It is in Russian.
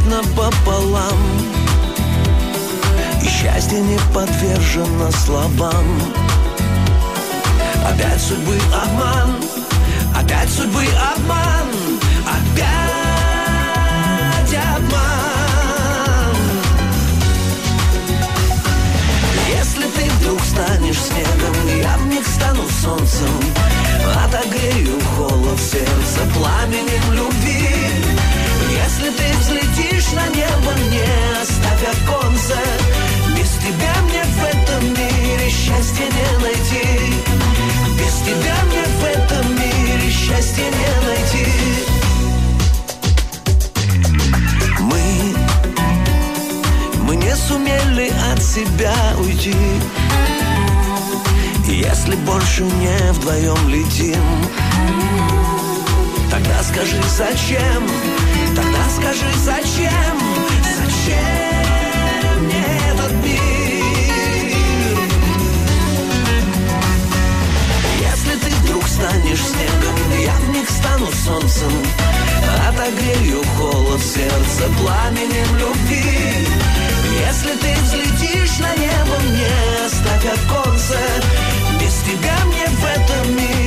напополам, и счастье не подвержено словам. Опять судьбы обман, опять судьбы обман, опять обман. Если ты вдруг станешь снегом, я вмиг стану солнцем, отогрею холод сердца пламенем любви. Если ты взлетишь на небо, не оставь оконца, без тебя мне в этом мире счастья не найти. Без тебя мне в этом мире счастья не найти. Мы не сумели от себя уйти. Если больше не вдвоем летим, тогда скажи зачем, тогда скажи зачем, зачем мне этот мир? Если ты вдруг станешь снегом, я вмиг стану солнцем, отогрею холод сердца пламенем любви. Если ты взлетишь на небо, не оставь оконца, без тебя мне в этом мире